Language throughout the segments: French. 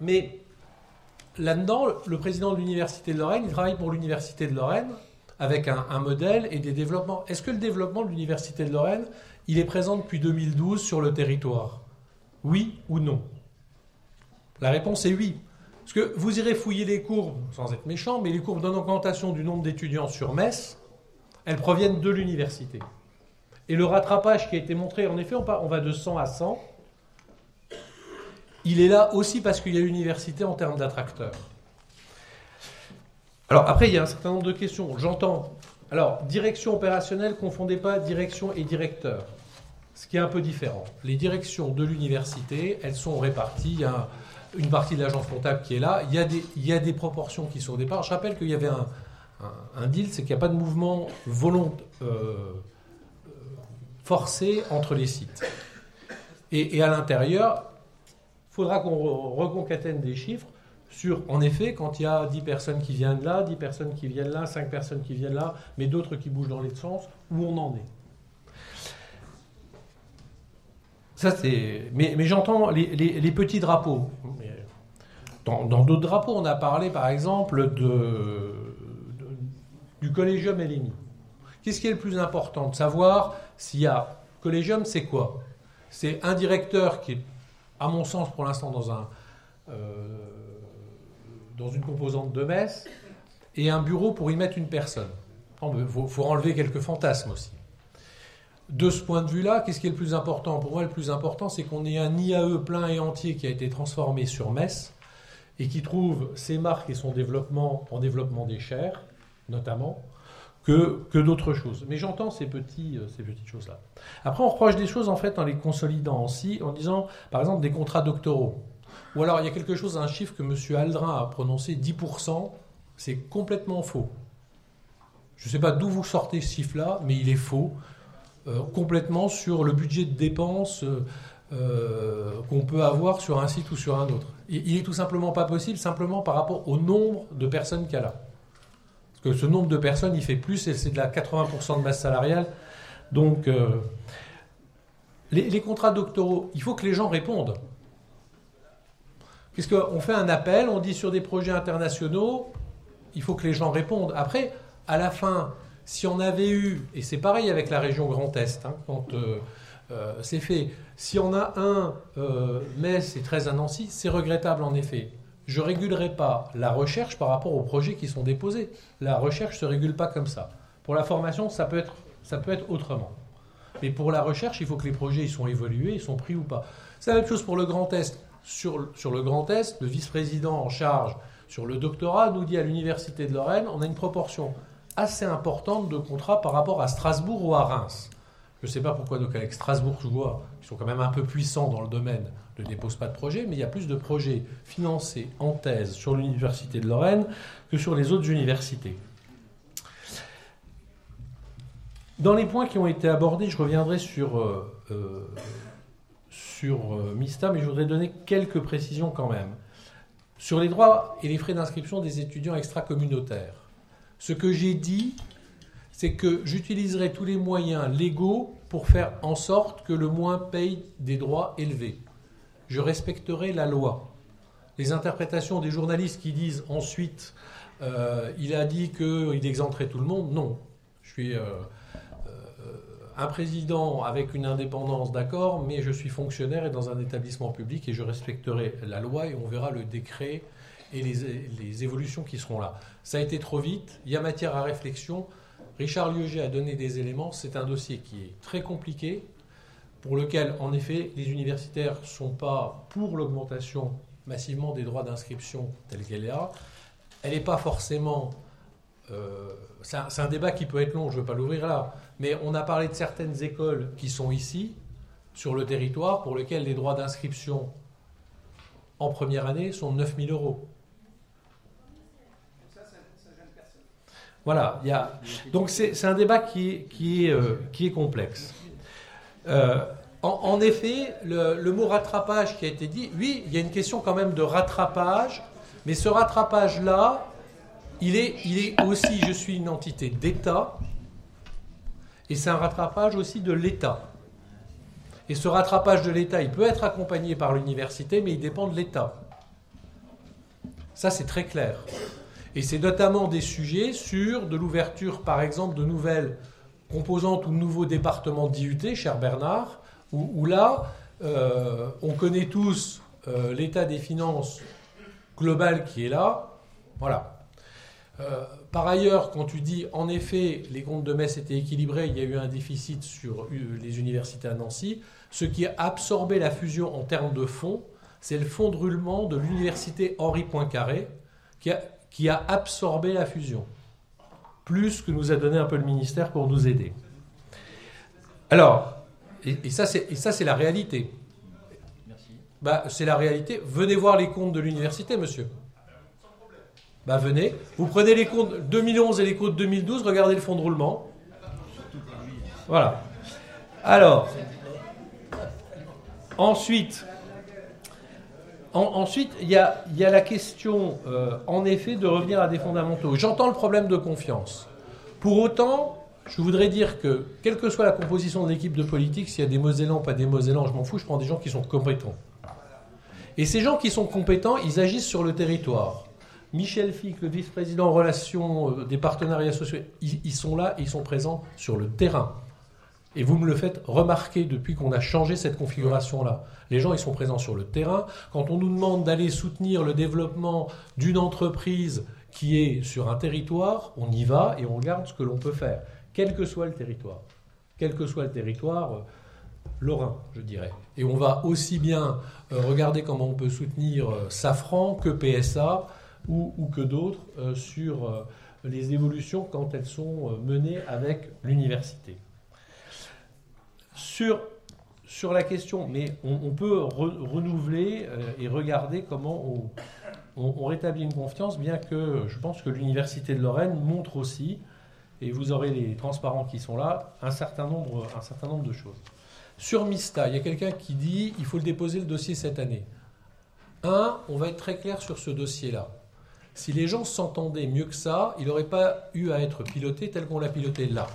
Mais là-dedans, le président de l'Université de Lorraine, il travaille pour l'Université de Lorraine avec un modèle et des développements. Est-ce que le développement de l'Université de Lorraine, il est présent depuis 2012 sur le territoire? Oui ou non? La réponse est oui. Parce que vous irez fouiller les courbes, sans être méchant, mais les courbes d'augmentation du nombre d'étudiants sur Metz, elles proviennent de l'université. Et le rattrapage qui a été montré, en effet, on va de 100 à 100, il est là aussi parce qu'il y a l'université en termes d'attracteurs. Alors après, il y a un certain nombre de questions. J'entends. Alors, direction opérationnelle, confondez pas direction et directeur. Ce qui est un peu différent. Les directions de l'université, elles sont réparties. Il y a une partie de l'agence comptable qui est là. Il y a des proportions qui sont au départ. Je rappelle qu'il y avait un deal, c'est qu'il n'y a pas de mouvement forcé entre les sites. Et à l'intérieur, il faudra qu'on reconcatène des chiffres sur, en effet, quand il y a 10 personnes qui viennent là, 10 personnes qui viennent là, 5 personnes qui viennent là, mais d'autres qui bougent dans les deux sens, où on en est. Ça, c'est... Mais j'entends les petits drapeaux. Dans d'autres drapeaux, on a parlé, par exemple, du collégium LMI. Qu'est-ce qui est le plus important? De savoir s'il y a... Collégium, c'est quoi? C'est un directeur qui est, à mon sens, pour l'instant, dans une composante de Metz, et un bureau pour y mettre une personne. Il faut enlever quelques fantasmes aussi. De ce point de vue-là, qu'est-ce qui est le plus important? Pour moi, le plus important, c'est qu'on ait un IAE plein et entier qui a été transformé sur Metz et qui trouve ses marques et son développement en développement des chaires, notamment, que d'autres choses. Mais j'entends ces petites choses-là. Après, on reproche des choses, en fait, en les consolidant aussi, en disant, par exemple, des contrats doctoraux. Ou alors, il y a quelque chose, un chiffre que M. Aldrin a prononcé, 10%, c'est complètement faux. Je ne sais pas d'où vous sortez ce chiffre-là, mais il est faux. Complètement sur le budget de dépenses qu'on peut avoir sur un site ou sur un autre. Il n'est tout simplement pas possible, simplement par rapport au nombre de personnes qu'il y a là. Parce que ce nombre de personnes, il fait plus, et c'est de la 80% de masse salariale. Donc, les contrats doctoraux, il faut que les gens répondent. Puisqu'on fait un appel, on dit sur des projets internationaux, il faut que les gens répondent. Après, à la fin... Si on avait eu, et c'est pareil avec la région Grand Est, quand c'est fait, si on a Metz et 13 à Nancy, c'est regrettable en effet. Je ne régulerai pas la recherche par rapport aux projets qui sont déposés. La recherche ne se régule pas comme ça. Pour la formation, ça peut être autrement. Mais pour la recherche, il faut que les projets ils sont évalués, ils sont pris ou pas. C'est la même chose pour le Grand Est. Sur le Grand Est, le vice-président en charge sur le doctorat nous dit à l'Université de Lorraine, on a une proportion assez importante de contrats par rapport à Strasbourg ou à Reims. Je ne sais pas pourquoi nos collègues strasbourgeois, qui sont quand même un peu puissants dans le domaine, ne déposent pas de projets, mais il y a plus de projets financés en thèse sur l'Université de Lorraine que sur les autres universités. Dans les points qui ont été abordés, je reviendrai sur MISTA, mais je voudrais donner quelques précisions quand même. Sur les droits et les frais d'inscription des étudiants extracommunautaires. Ce que j'ai dit, c'est que j'utiliserai tous les moyens légaux pour faire en sorte que le moins paye des droits élevés. Je respecterai la loi. Les interprétations des journalistes qui disent ensuite il a dit qu'il exempterait tout le monde, non. Je suis un président avec une indépendance, d'accord, mais je suis fonctionnaire et dans un établissement public et je respecterai la loi et on verra le décret et les évolutions qui seront là. Ça a été trop vite, il y a matière à réflexion. Richard Lieuget a donné des éléments, c'est un dossier qui est très compliqué, pour lequel, en effet, les universitaires ne sont pas pour l'augmentation massivement des droits d'inscription telle qu'elle est là. Elle n'est pas forcément... c'est un débat qui peut être long, je ne veux pas l'ouvrir là, mais on a parlé de certaines écoles qui sont ici, sur le territoire, pour lesquelles les droits d'inscription en première année sont de 9 000 €. Voilà, donc c'est un débat qui est complexe. En effet, le mot rattrapage qui a été dit, oui, il y a une question quand même de rattrapage, mais ce rattrapage-là, il est aussi, je suis une entité d'État, et c'est un rattrapage aussi de l'État. Et ce rattrapage de l'État, il peut être accompagné par l'université, mais il dépend de l'État. Ça, c'est très clair. Et c'est notamment des sujets sur de l'ouverture, par exemple, de nouvelles composantes ou de nouveaux départements d'IUT, cher Bernard, où là, on connaît tous l'état des finances global qui est là. Voilà. Par ailleurs, quand tu dis, en effet, les comptes de Metz étaient équilibrés, il y a eu un déficit sur les universités à Nancy, ce qui a absorbé la fusion en termes de fonds, c'est le fonds de roulement de l'université Henri Poincaré qui a absorbé la fusion, plus que nous a donné un peu le ministère pour nous aider. Alors, et ça c'est la réalité. Merci. C'est la réalité. Venez voir les comptes de l'université, monsieur. Venez. Vous prenez les comptes 2011 et les comptes 2012, regardez le fonds de roulement. Voilà. Alors, ensuite, il y a la question, en effet, de revenir à des fondamentaux. J'entends le problème de confiance. Pour autant, je voudrais dire que, quelle que soit la composition de l'équipe de politique, s'il y a des Mosellans, pas des Mosellans, je m'en fous, je prends des gens qui sont compétents. Et ces gens qui sont compétents, ils agissent sur le territoire. Michel Fick, le vice-président en relations des partenariats sociaux, ils sont là et ils sont présents sur le terrain. Et vous me le faites remarquer depuis qu'on a changé cette configuration-là. Les gens, ils sont présents sur le terrain. Quand on nous demande d'aller soutenir le développement d'une entreprise qui est sur un territoire, on y va et on regarde ce que l'on peut faire, quel que soit le territoire. Quel que soit le territoire lorrain, je dirais. Et on va aussi bien regarder comment on peut soutenir Safran que PSA ou que d'autres sur les évolutions quand elles sont menées avec l'université. Sur la question, mais on peut renouveler et regarder comment on rétablit une confiance, bien que je pense que l'Université de Lorraine montre aussi, et vous aurez les transparents qui sont là, un certain nombre de choses. Sur Mista, il y a quelqu'un qui dit il faut le déposer le dossier cette année. On va être très clair sur ce dossier-là. Si les gens s'entendaient mieux que ça, il n'aurait pas eu à être piloté tel qu'on l'a piloté là.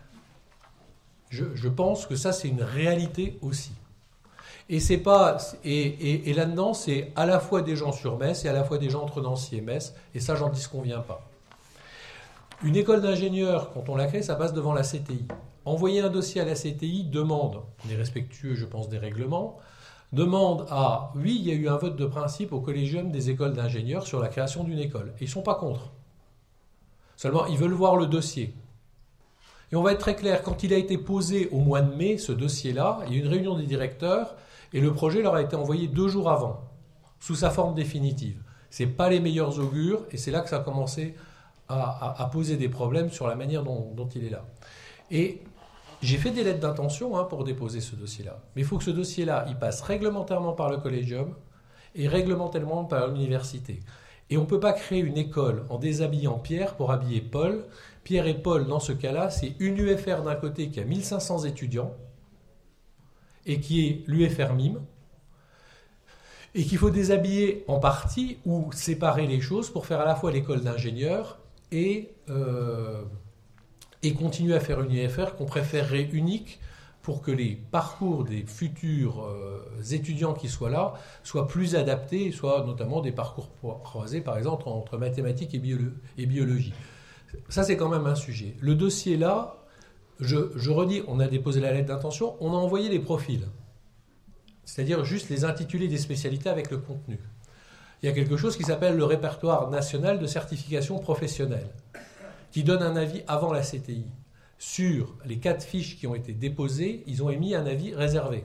Je pense que ça, c'est une réalité aussi. Et là-dedans, c'est à la fois des gens sur Metz et à la fois des gens entre Nancy et Metz, et ça, j'en disconviens pas. Une école d'ingénieurs, quand on la crée, ça passe devant la CTI. Envoyer un dossier à la CTI demande, on est respectueux, je pense, des règlements, demande à, oui, il y a eu un vote de principe au collégium des écoles d'ingénieurs sur la création d'une école. Et ils ne sont pas contre. Seulement, ils veulent voir le dossier. Et on va être très clair, quand il a été posé au mois de mai, ce dossier-là, il y a eu une réunion des directeurs et le projet leur a été envoyé 2 jours avant, sous sa forme définitive. Ce n'est pas les meilleurs augures et c'est là que ça a commencé à poser des problèmes sur la manière dont il est là. Et j'ai fait des lettres d'intention pour déposer ce dossier-là. Mais il faut que ce dossier-là, il passe réglementairement par le collégium et réglementairement par l'université. Et on ne peut pas créer une école en déshabillant Pierre pour habiller Paul. Pierre et Paul, dans ce cas-là, c'est une UFR d'un côté qui a 1500 étudiants et qui est l'UFR MIM, et qu'il faut déshabiller en partie ou séparer les choses pour faire à la fois l'école d'ingénieurs et continuer à faire une UFR qu'on préférerait unique pour que les parcours des futurs étudiants qui soient là soient plus adaptés, soient notamment des parcours croisés, par exemple, entre mathématiques et biologie. Ça, c'est quand même un sujet. Le dossier là, je redis, on a déposé la lettre d'intention, on a envoyé les profils. C'est-à-dire juste les intitulés des spécialités avec le contenu. Il y a quelque chose qui s'appelle le répertoire national de certification professionnelle, qui donne un avis avant la CTI. Sur les 4 fiches qui ont été déposées, ils ont émis un avis réservé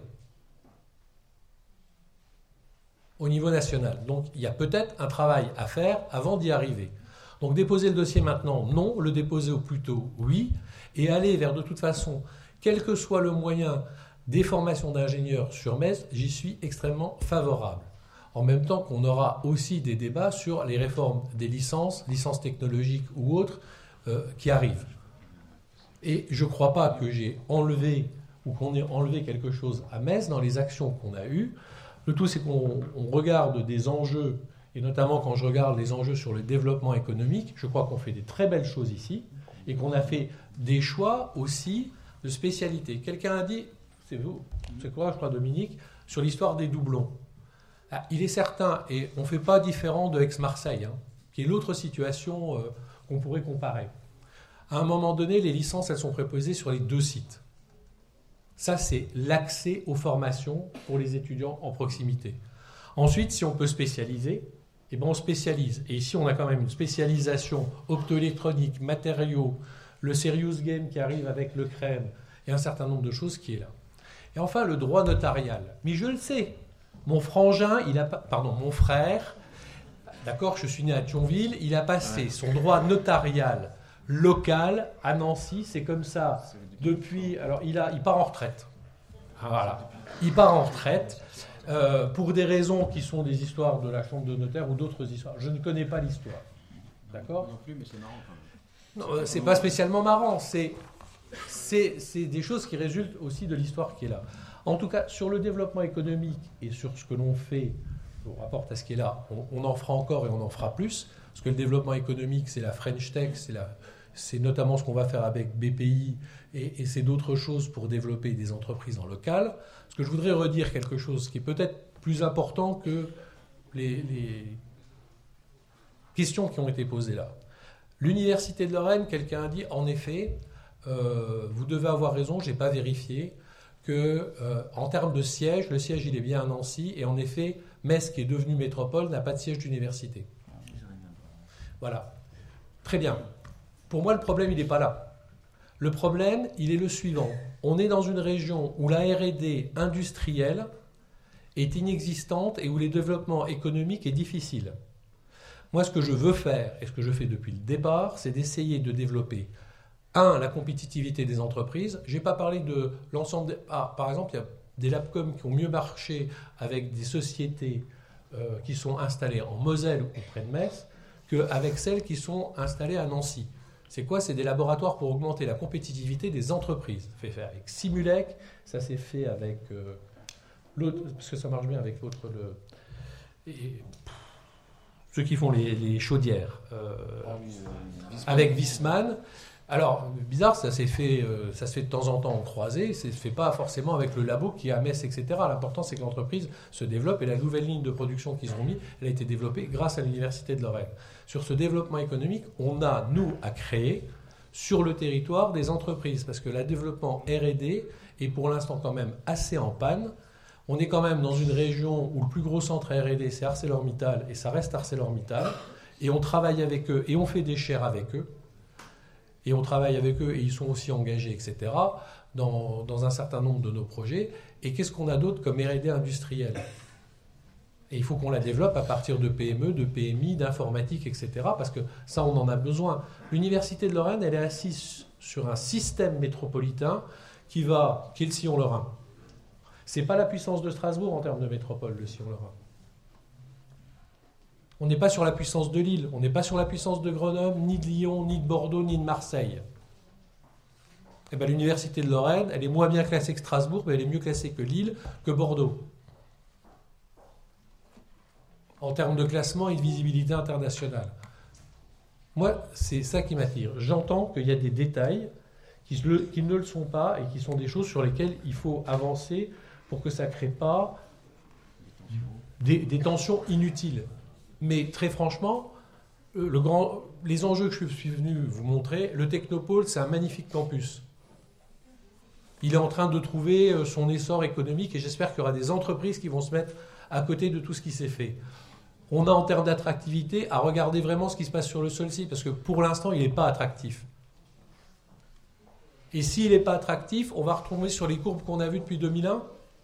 au niveau national. Donc il y a peut-être un travail à faire avant d'y arriver. Donc déposer le dossier maintenant, non. Le déposer au plus tôt, oui. Et aller vers, de toute façon, quel que soit le moyen des formations d'ingénieurs sur Metz, j'y suis extrêmement favorable. En même temps qu'on aura aussi des débats sur les réformes des licences technologiques ou autres, qui arrivent. Et je ne crois pas que j'ai enlevé ou qu'on ait enlevé quelque chose à Metz dans les actions qu'on a eues. Le tout, c'est qu'on regarde des enjeux, et notamment quand je regarde les enjeux sur le développement économique, je crois qu'on fait des très belles choses ici, et qu'on a fait des choix aussi de spécialité. Quelqu'un a dit, c'est vous, c'est quoi, je crois, Dominique, sur l'histoire des doublons. Il est certain, et on ne fait pas différent de Aix-Marseille, qui est l'autre situation qu'on pourrait comparer. À un moment donné, les licences, elles sont préposées sur les 2 sites. Ça, c'est l'accès aux formations pour les étudiants en proximité. Ensuite, si on peut spécialiser, eh ben on spécialise. Et ici, on a quand même une spécialisation optoélectronique, matériaux, le Serious Game qui arrive avec le crème, et un certain nombre de choses qui est là. Et enfin, le droit notarial. Mais je le sais, mon frangin, mon frère, d'accord, je suis né à Thionville, il a passé son droit notarial local à Nancy, c'est comme ça depuis. Alors, il part en retraite. Voilà. Il part en retraite pour des raisons qui sont des histoires de la chambre de notaire ou d'autres histoires. Je ne connais pas l'histoire. D'accord ? Non plus, mais c'est marrant quand même. Non, c'est pas spécialement marrant. C'est des choses qui résultent aussi de l'histoire qui est là. En tout cas, sur le développement économique et sur ce que l'on fait, on rapporte à ce qui est là, on en fera encore et on en fera plus. Parce que le développement économique, c'est la French Tech, c'est notamment ce qu'on va faire avec BPI et c'est d'autres choses pour développer des entreprises en local. Parce que je voudrais redire quelque chose qui est peut-être plus important que les questions qui ont été posées là. L'Université de Lorraine, quelqu'un a dit, en effet, vous devez avoir raison, je n'ai pas vérifié, qu'en termes de siège, le siège il est bien à Nancy, et en effet, Metz, qui est devenue métropole, n'a pas de siège d'université. Voilà. Très bien. Pour moi, le problème, il n'est pas là. Le problème, il est le suivant. On est dans une région où la R&D industrielle est inexistante et où le développement économique est difficile. Moi, ce que je veux faire, et ce que je fais depuis le départ, c'est d'essayer de développer, la compétitivité des entreprises. Je n'ai pas parlé de l'ensemble... par exemple, il y a des Labcom qui ont mieux marché avec des sociétés qui sont installées en Moselle ou près de Metz qu'avec celles qui sont installées à Nancy. C'est quoi ? C'est des laboratoires pour augmenter la compétitivité des entreprises. Ça s'est fait avec Simulec, ça s'est fait avec l'autre, parce que ça marche bien avec l'autre, ceux qui font les chaudières, avec Viessmann. Alors, bizarre, ça se fait de temps en temps en croisée, ça ne se fait pas forcément avec le labo qui est à Metz, etc. L'important, c'est que l'entreprise se développe et la nouvelle ligne de production qu'ils ont mis, elle a été développée grâce à l'Université de Lorraine. Sur ce développement économique, on a, nous, à créer sur le territoire des entreprises, parce que le développement R&D est pour l'instant quand même assez en panne. On est quand même dans une région où le plus gros centre R&D, c'est ArcelorMittal, et ça reste ArcelorMittal, et on travaille avec eux, et on fait des shares avec eux, et on travaille avec eux, et ils sont aussi engagés, etc., dans un certain nombre de nos projets. Et qu'est-ce qu'on a d'autre comme R&D industriel ? Et il faut qu'on la développe à partir de PME, de PMI, d'informatique, etc., parce que ça, on en a besoin. L'Université de Lorraine, elle est assise sur un système métropolitain qui est le Sillon-Lorrain. Ce n'est pas la puissance de Strasbourg en termes de métropole, le Sillon-Lorrain. On n'est pas sur la puissance de Lille, on n'est pas sur la puissance de Grenoble, ni de Lyon, ni de Bordeaux, ni de Marseille. Eh bien, l'Université de Lorraine, elle est moins bien classée que Strasbourg, mais elle est mieux classée que Lille, que Bordeaux. En termes de classement et de visibilité internationale. Moi, c'est ça qui m'attire. J'entends qu'il y a des détails qui ne le sont pas et qui sont des choses sur lesquelles il faut avancer pour que ça ne crée pas des tensions inutiles. Mais très franchement, les enjeux que je suis venu vous montrer, le Technopôle, c'est un magnifique campus. Il est en train de trouver son essor économique et j'espère qu'il y aura des entreprises qui vont se mettre à côté de tout ce qui s'est fait. On a en termes d'attractivité à regarder vraiment ce qui se passe sur le sol-ci, parce que pour l'instant, il n'est pas attractif. Et s'il n'est pas attractif, on va retomber sur les courbes qu'on a vues depuis 2001.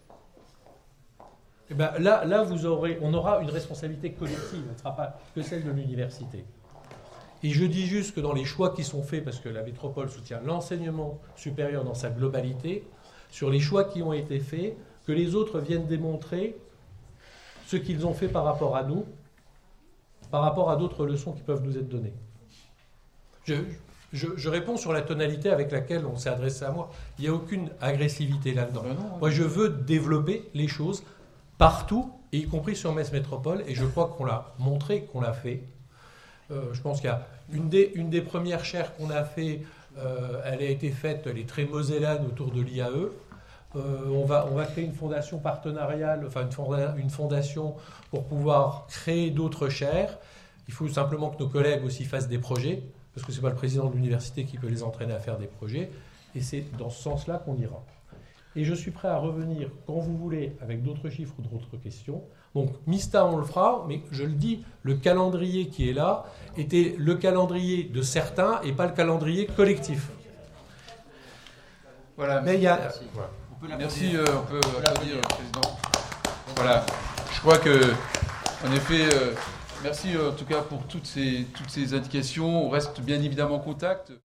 Et ben là on aura une responsabilité collective, elle ne sera pas que celle de l'université. Et je dis juste que dans les choix qui sont faits, parce que la métropole soutient l'enseignement supérieur dans sa globalité, sur les choix qui ont été faits, que les autres viennent démontrer ce qu'ils ont fait par rapport à nous, par rapport à d'autres leçons qui peuvent nous être données. Je réponds sur la tonalité avec laquelle on s'est adressé à moi. Il n'y a aucune agressivité là-dedans. Moi, je veux développer les choses partout, et y compris sur Metz Métropole, et je crois qu'on l'a montré, qu'on l'a fait. Je pense qu'il y a une des premières chaires qu'on a fait, elle a été faite, elle est très mosellane autour de l'IAE. On va créer une fondation partenariale, enfin une fondation pour pouvoir créer d'autres chaires. Il faut simplement que nos collègues aussi fassent des projets, parce que ce n'est pas le président de l'université qui peut les entraîner à faire des projets. Et c'est dans ce sens-là qu'on ira. Et je suis prêt à revenir quand vous voulez avec d'autres chiffres ou d'autres questions. Donc MISTA, on le fera, mais je le dis, le calendrier qui est là était le calendrier de certains et pas le calendrier collectif. Voilà. Mais il y a... Merci, on peut applaudir le président. Voilà. Je crois que, en effet, merci en tout cas pour toutes ces indications. On reste bien évidemment en contact.